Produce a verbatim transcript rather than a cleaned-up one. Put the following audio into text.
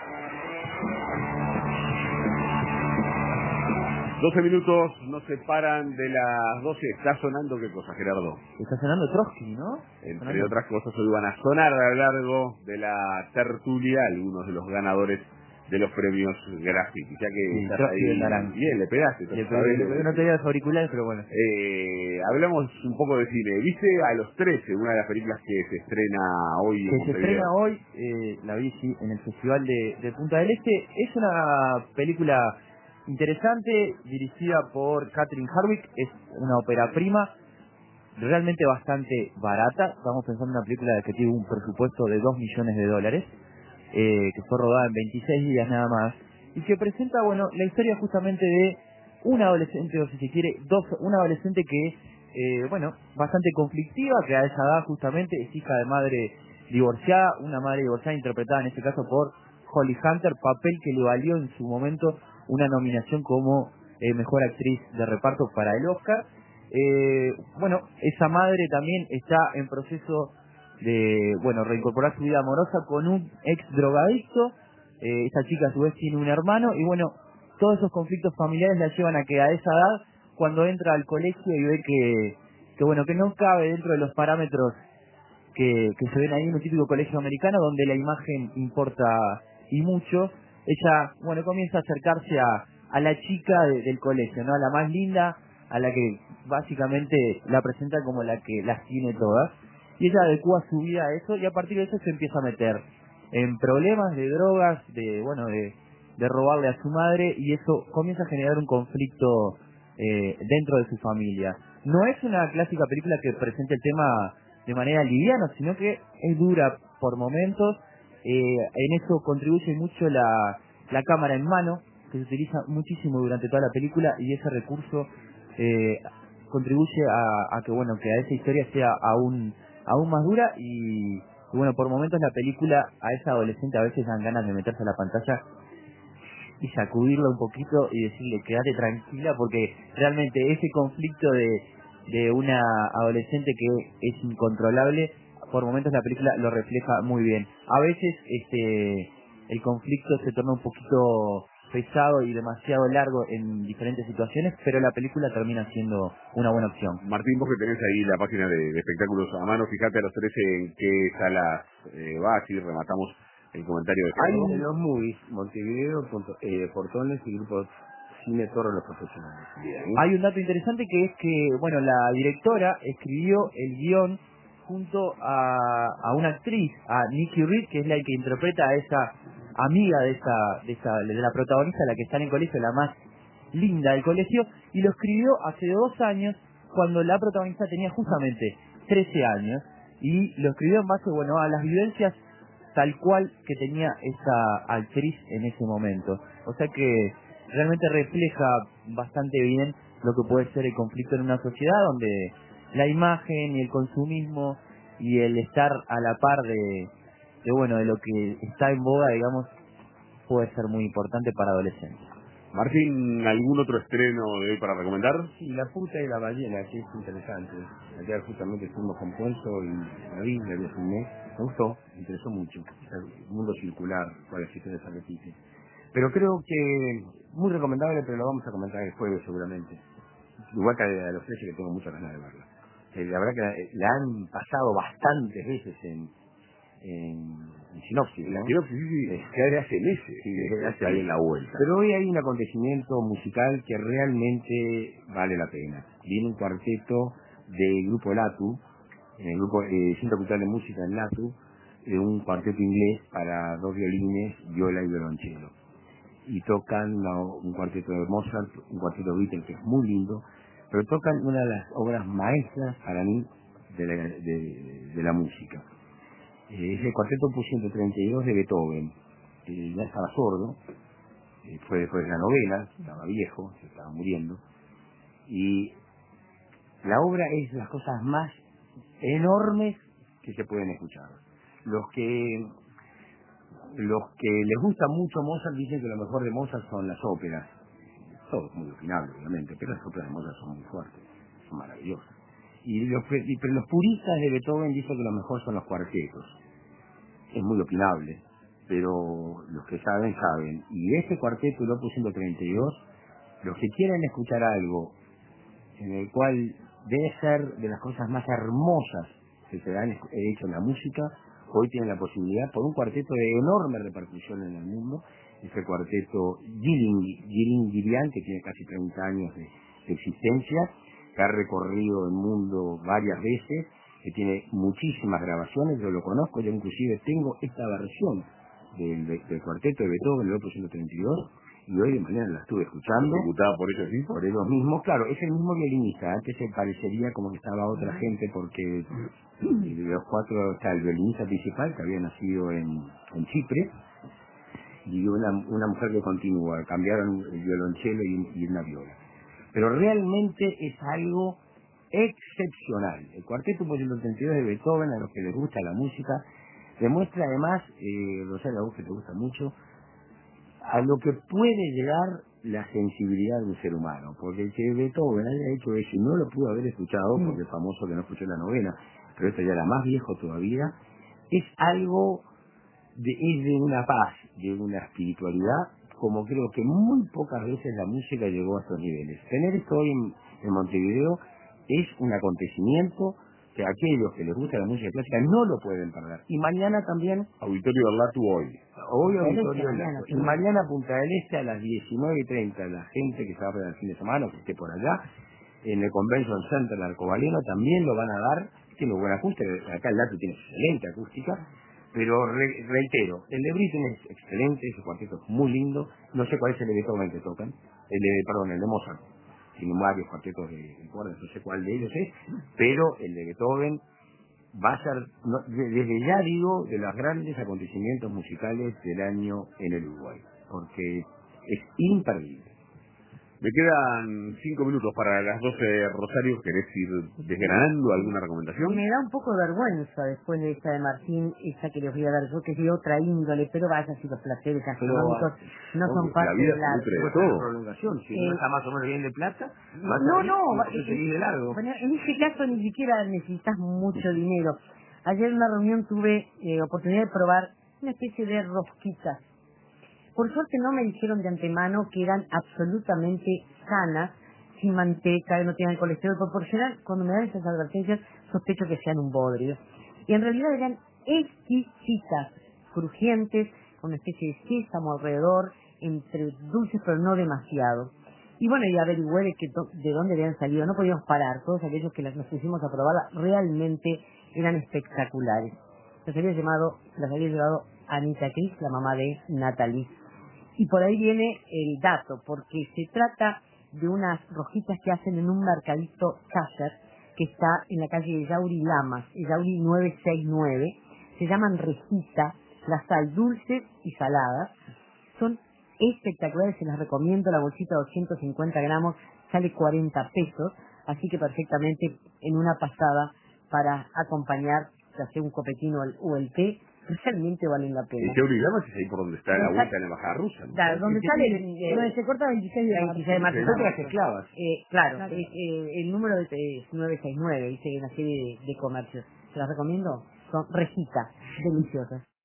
doce minutos nos separan de las doce. Está sonando qué cosa, Gerardo. Está sonando Trotsky, ¿no? Entre sonando. otras cosas, hoy van a sonar a lo largo de la tertulia algunos de los ganadores de los premios Graffiti. Ya que Sí, estás Trotsky del ahí, Naranjo. bien, le pegaste. Le pegué, le pegué, no tenía los auriculares, pero bueno. Eh, hablamos un poco de cine. ¿Viste A los trece, una de las películas que se estrena hoy en Que se Montevideo? estrena hoy, eh, la vi sí, en el Festival de, de Punta del Este. Es una película interesante, dirigida por Catherine Hardwicke. Es una ópera prima, realmente bastante barata. Estamos pensando en una película que tiene un presupuesto de dos millones de dólares, eh, que fue rodada en veintiséis días nada más, y que presenta, bueno, la historia justamente de un adolescente, o si se quiere, dos, una adolescente que, eh, bueno, bastante conflictiva, que a esa edad justamente es hija de madre divorciada, una madre divorciada interpretada en este caso por Holly Hunter, papel que le valió en su momento una nominación como eh, mejor actriz de reparto para el Oscar. Eh, bueno, esa madre también está en proceso de, bueno, reincorporar su vida amorosa con un ex drogadicto. Eh, esa chica a su vez tiene un hermano y bueno, todos esos conflictos familiares la llevan a que a esa edad, cuando entra al colegio y ve que, que bueno, que no cabe dentro de los parámetros que, que se ven ahí en un típico colegio americano donde la imagen importa y mucho, ella, bueno, comienza a acercarse a, a la chica de, del colegio, ¿no? A la más linda, a la que básicamente la presenta como la que las tiene todas, y ella adecua su vida a eso, y a partir de eso se empieza a meter en problemas de drogas, de, bueno, de, de robarle a su madre, y eso comienza a generar un conflicto eh, dentro de su familia. No es una clásica película que presente el tema de manera liviana, sino que es dura por momentos. Eh, en eso contribuye mucho la, la cámara en mano, que se utiliza muchísimo durante toda la película, y ese recurso eh, contribuye a, a que bueno que a esa historia sea aún aún más dura, y, y bueno, por momentos la película a esa adolescente a veces dan ganas de meterse a la pantalla y sacudirla un poquito y decirle quédate tranquila, porque realmente ese conflicto de, de una adolescente que es incontrolable, por momentos la película lo refleja muy bien. A veces este el conflicto se torna un poquito pesado y demasiado largo en diferentes situaciones, pero la película termina siendo una buena opción. Martín, vos que tenés ahí la página de, de espectáculos a mano, fíjate A los trece en qué salas eh, va, así rematamos el comentario de Hay Gerardo. en los movies, Montevideo, punto, eh, Portones y Grupo Cine Torre Los Profesionales. Bien. Hay un dato interesante que es que, bueno, la directora escribió el guión junto a, a una actriz, a Nikki Reed, que es la que interpreta a esa amiga de esa, de esa, de la protagonista, la que está en el colegio, la más linda del colegio, y lo escribió hace dos años, cuando la protagonista tenía justamente trece años, y lo escribió en base, bueno, a las vivencias tal cual que tenía esa actriz en ese momento. O sea que realmente refleja bastante bien lo que puede ser el conflicto en una sociedad donde la imagen y el consumismo y el estar a la par de, de bueno, de lo que está en boga, digamos, puede ser muy importante para adolescentes. Martín, ¿algún otro estreno de hoy para recomendar? Sí, La puta y la ballena, que es interesante. Ayer justamente estuvimos con Ponzo y la vi, la vi filmé. Me gustó, me interesó mucho. El mundo circular, cuáles historias se repiten. Pero creo que muy recomendable, pero lo vamos a comentar el jueves seguramente. Igual que a los trece, que tengo muchas ganas de verla. Eh, la verdad que la, la han pasado bastantes veces en, en, en sinopsis, La ¿no? quiero, sí, sí, sí, Eh, ya de hace meses, sí, que desde hace está ahí en meses. la vuelta. Pero hoy hay un acontecimiento musical que realmente vale la pena. Viene un cuarteto del grupo Latu, en el grupo eh, Centro Cultural de Música en Latu, eh, un cuarteto inglés para dos violines, viola y violonchelo. Y tocan una- un cuarteto de Mozart, un cuarteto de Beatles que es muy lindo, pero tocan una de las obras maestras para mí de la, de, de la música. Eh, es el cuarteto opus ciento treinta y dos de Beethoven, que ya estaba sordo, eh, fue después de la novela, estaba viejo, se estaba muriendo, y la obra es de las cosas más enormes que se pueden escuchar. Los que los que les gusta mucho Mozart dicen que lo mejor de Mozart son las óperas. Todo es muy opinable, obviamente, pero las óperas de Mozart son muy fuertes, son maravillosas. Y los, y, pero los puristas de Beethoven dicen que lo mejor son los cuartetos. Es muy opinable, pero los que saben, saben. Y este cuarteto, el Opus ciento treinta y dos, los que quieran escuchar algo en el cual debe ser de las cosas más hermosas que se han hecho en la música, hoy tienen la posibilidad, por un cuarteto de enorme repercusión en el mundo, ese cuarteto Girin-Girian, que tiene casi treinta años de, de existencia, que ha recorrido el mundo varias veces, que tiene muchísimas grabaciones. Yo lo conozco, yo inclusive tengo esta versión del, del cuarteto de Beethoven, el Opus ciento treinta y dos, y hoy de mañana la estuve escuchando. ¿Ejecutada por ellos mismos? Por ellos mismos, claro, es el mismo violinista. Antes se parecería como que estaba otra gente, porque de los cuatro está el violinista principal, que había nacido en, en Chipre, y una, una mujer que continúa. Cambiaron el violonchelo y, y una viola. Pero realmente es algo excepcional. El cuarteto por ciento treinta y dos de Beethoven, a los que les gusta la música, demuestra además, eh, Rosario, a vos que te gusta mucho, a lo que puede llegar la sensibilidad de un ser humano, porque que Beethoven haya hecho eso y no lo pudo haber escuchado, porque es famoso que no escuchó la novena, pero esto ya era más viejo todavía, es algo de, es de una paz, de una espiritualidad, como creo que muy pocas veces la música llegó a estos niveles. Tener esto hoy en, en Montevideo es un acontecimiento que aquellos que les gusta la música clásica no lo pueden perder. Y mañana también... Auditorio del Latu hoy. Hoy Auditorio del Latu. Y mañana Punta del Este a las diecinueve y treinta, la gente que se va a ver el fin de semana, que esté por allá, en el Convention Center de Arcobaleno también lo van a dar. Tiene buena acústica, acá el Latu tiene excelente acústica, pero re, reitero, el de Britten es excelente, ese cuarteto es muy lindo. No sé cuál es el de Beethoven que tocan, el de, perdón, el de Mozart. Tiene varios cuartetos de, de cuerdas, no sé cuál de ellos es, pero el de Beethoven va a ser, no, desde ya digo, de los grandes acontecimientos musicales del año en el Uruguay, porque es imperdible. Me quedan cinco minutos para las doce, Rosario. ¿Querés ir desgranando alguna recomendación? Me da un poco de vergüenza después de esta de Martín, esa que les voy a dar yo, que es de otra índole, pero vaya, si los placeres gastronómicos no no, son parte vida de la... se nutre de todo. Prolongación, si Eh, no está más o menos bien de plata, vas No, a ir, no, vas a eh, seguir de largo. bueno, en este caso ni siquiera necesitas mucho dinero. Ayer en una reunión tuve eh, oportunidad de probar una especie de rosquitas. Por suerte no me dijeron de antemano que eran absolutamente sanas, sin manteca, que no tenían colesterol. Por general, cuando me dan esas advertencias, sospecho que sean un bodrio. Y en realidad eran exquisitas, crujientes, con una especie de sésamo alrededor, entre dulces pero no demasiado. Y bueno, y averigüé de, que to- de dónde habían salido. No podíamos parar. Todos aquellos que las, nos pusimos a probarlas realmente eran espectaculares. Las había, llamado, las había llevado Anita Cris, la mamá de Natalie. Y por ahí viene el dato, porque se trata de unas rojitas que hacen en un mercadito Kasher, que está en la calle de Yauri Lamas, Yauri nueve seis nueve. Se llaman Rejita, las hay dulces y saladas. Son espectaculares, se las recomiendo. La bolsita de doscientos cincuenta gramos sale cuarenta pesos, así que perfectamente en una pasada para acompañar, ya sea un copetino o el, o el té, realmente valen la pena. El Yauri Lamas es ahí por donde está la vuelta de la embajada rusa, ¿no? Claro, donde sale el, eh, Donde se corta veintiséis de marzo. veintiséis de marzo. Son las esclavas. Eh, claro, Claro. eh, eh, el número de, es nueve seis nueve, dice una serie de, de comercios. ¿Se las recomiendo? Son Rejita, deliciosas.